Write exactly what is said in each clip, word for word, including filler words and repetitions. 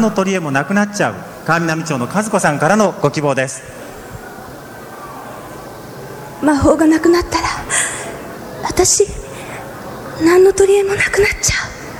の取り柄もなくなっちゃう川南町の和子さんからのご希望です。 魔法がなくなったら私何の取り柄もなくなっちゃ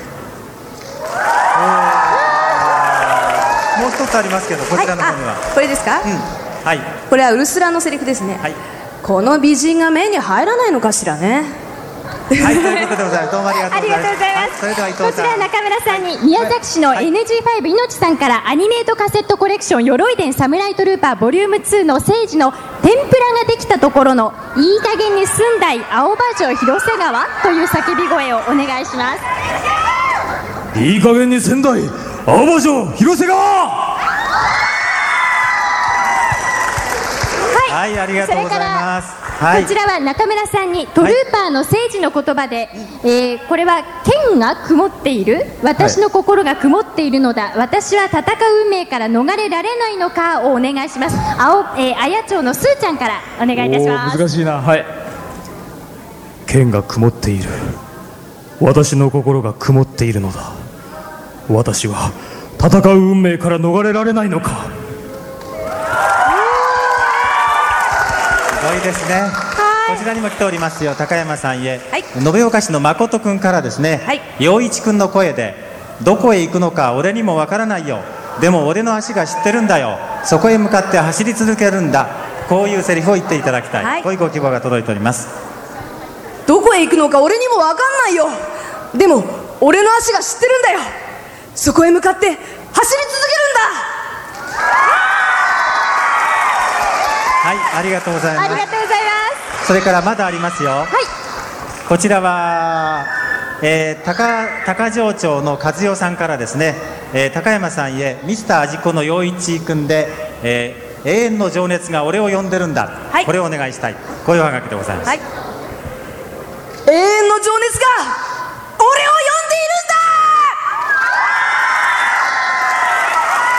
う。もう一つありますけど、こちらの方には、 はい、これですか、 うん、はい、 これはウルスラのセリフですね、はい、この美人が目に入らないのかしらね。 はい、ということでございます。どうもありがとうございます。ありがとうございます。それでは伊藤さん、 こちら中村さんに宮崎市の エヌジーファイブ いのちさんからアニメートカセットコレクション鎧伝サムライトルーパーボリュームツーの聖司の天ぷらができたところのいい加減に澄んだい青葉城広瀬川という叫び声をお願いします。 いい加減に仙台青葉城広瀬川。 はい、ありがとうございます。はい、 こちらは中村さんにトルーパーの聖司の言葉で、はい、えー、これは剣が曇っている、私の心が曇っているのだ、私は戦う運命から逃れられないのかをお願いします。青、えー、綾町のすーちゃんからお願いいたします。 難しいな。はい、剣が曇っている、私の心が曇っているのだ、私は戦う運命から逃れられないのか。 すごいですね。こちらにも来ておりますよ、高山さんへ、はい、延岡市の誠くんからですね、はい、陽一くんの声でどこへ行くのか俺にもわからないよ、でも俺の足が知ってるんだよ、そこへ向かって走り続けるんだ、こういうセリフを言っていただきたい、はい、こういうご希望が届いております。 どこへ行くのか俺にもわかんないよ、でも俺の足が知ってるんだよ、そこへ向かって走り続けるんだ。 はい、ありがとうございます。 ありがとうございます。 それからまだありますよ。はい、こちらは、えー、高, 高城町の和代さんからですね、えー、高山さんへミスター味子の陽一君で、えー、永遠の情熱が俺を呼んでるんだ、はい、これをお願いしたい、こういうおはがきでございます。はい、 永遠の情熱が俺を